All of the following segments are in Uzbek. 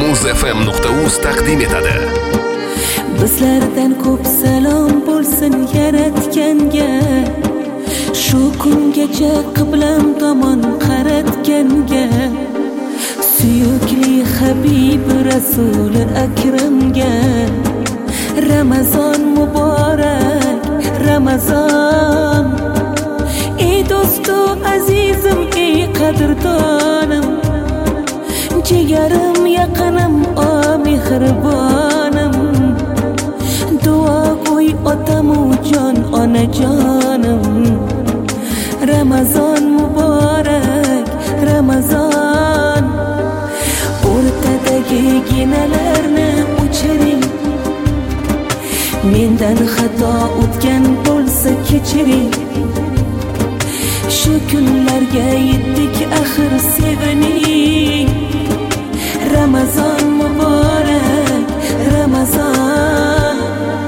muzfm.uz taqdim etadi. Bizlardan ko'p salom bo'lsin yaratganga, shu kungacha qiblam tomon qaratganga, suyukli Habib Rasuli akramga. Ramazon muborak, Ramazon. Ey do'stu azizim, ey qadrdonim, jigarim yaqinim, o mehribonim. Duo qo'y otamu jon, onajonim. Ramazon muborak, Ramazon. O'rtadagi ginalarni o'chiring, mendan xato o'tgan bo'lsa kechiring. Shu kunlarga yetdik, axir sevining. Ramazon muborak, Ramazon.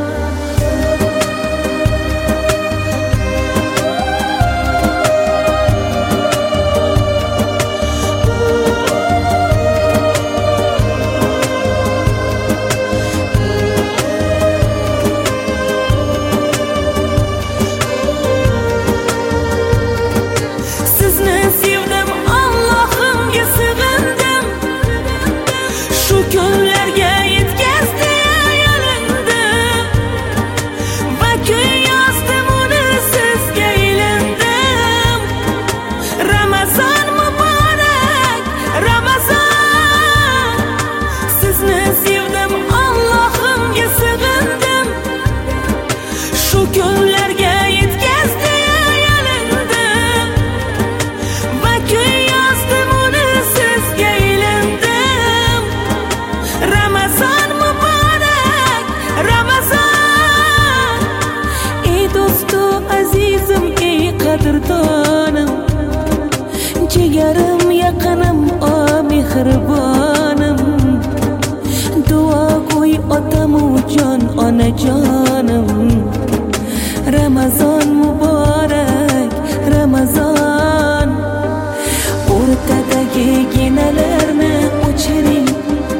Qadrdonim, jigarim yaqinim, o mehribonim. Duo qo'y otamu jon, onajonim. Ramazon muborak, Ramazon. O'rtadagi ginalarni o'chiring,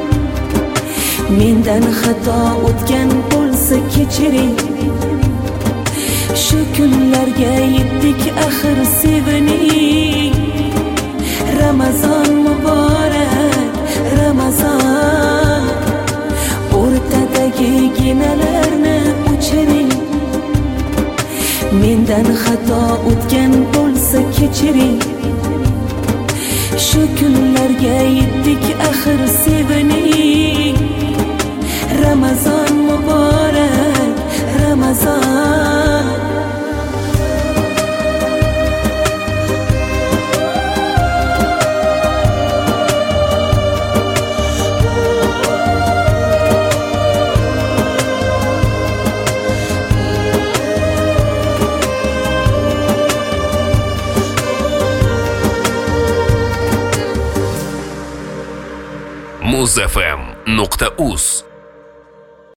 mendan xato o'tgan bo'lsa kechiring. Shu kunlarga yetdik, axir sevining. Ramazon muborak, Ramazon. O'rtadagi ginalarni o'chiring, mendan xato o'tgan bo'lsa kechiring. Shu kunlarga yetdik, axir sevining. Ramazon muborak, Ramazon. muzfm.uz